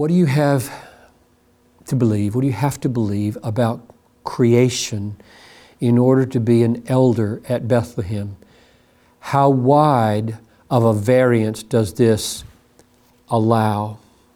what do you have to believe? What do you have to believe about creation in order to be an elder at Bethlehem? How wide of a variance does this allow?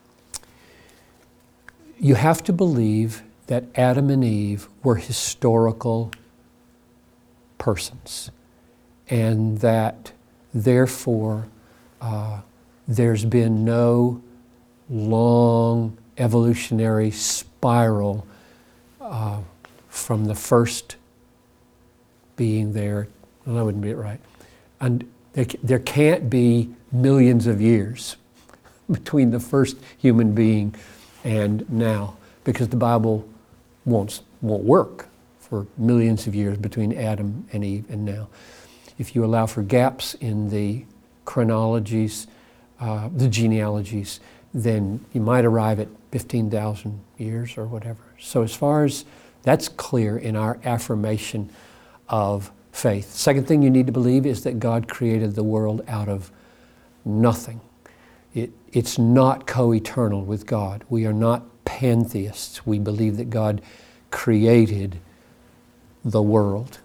You have to believe that Adam and Eve were historical persons, and that therefore there's been no long evolutionary spiral from the first being there. Well, that wouldn't be it right. And there can't be millions of years between the first human being and now, because the Bible won't work for millions of years between Adam and Eve and now. If you allow for gaps in the chronologies, the genealogies, then you might arrive at 15,000 years or whatever. So as far as that's clear in our affirmation of faith. Second thing you need to believe is that God created the world out of nothing. It's not co-eternal with God. We are not pantheists. We believe that God created the world.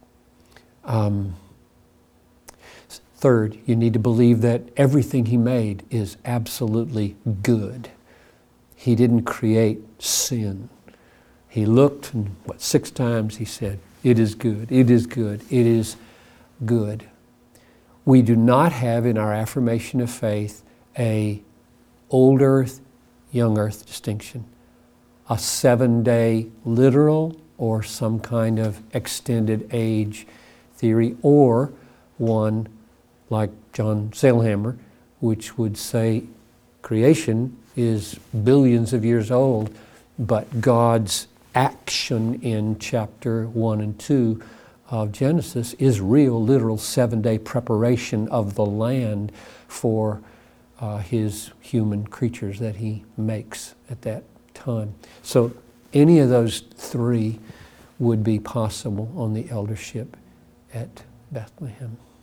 Third, you need to believe that everything He made is absolutely good. He didn't create sin. He looked, and 6 times He said, "It is good, it is good, it is good." We do not have in our affirmation of faith a old earth, young earth distinction, a 7-day literal or some kind of extended age theory, or one like John Sailhammer, which would say creation is billions of years old, but God's action in chapter 1 and 2 of Genesis is real, literal 7-day preparation of the land for His human creatures that He makes at that time. So any of those 3 would be possible on the eldership at Bethlehem.